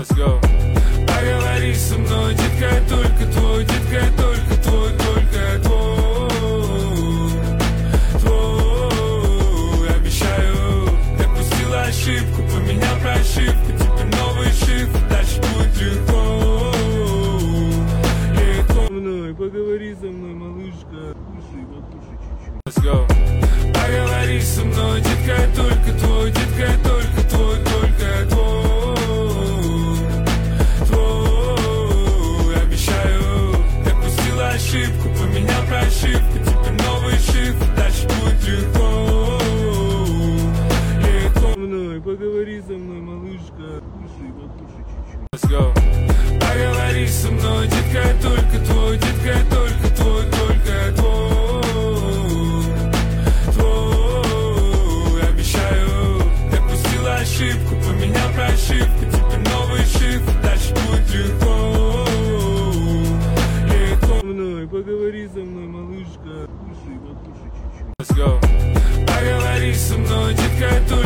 Let's go. Поговори со мной, детка, я только твой, детка, я только твой, только твой. Обещаю, допустила ошибку, поменял прошивку, теперь новый шифр, дальше будет легко. Легко. Со мной, поговори со мной, малышка, кушай, покушай чуть-чуть. Let's go. Поговори со мной, детка, я только твой, детка, я только твой, только твой. Обещаю, допустила ошибку, поменял прошивку, теперь новый шифр, дальше будет легко. Легко. Со мной, поговори со мной, малышка, кушай, покушай чуть-чуть. Let's go. Поговори со мной, детка, я только твой, детка, я только твой, только твой. Обещаю, допустила ошибку, поменял прошивку, теперь новый шифр, дальше будет легко. Легко. Со мной, поговори со мной, малышка, кушай, покушай чуть-чуть. Let's go. Поговори со мной, детка, я только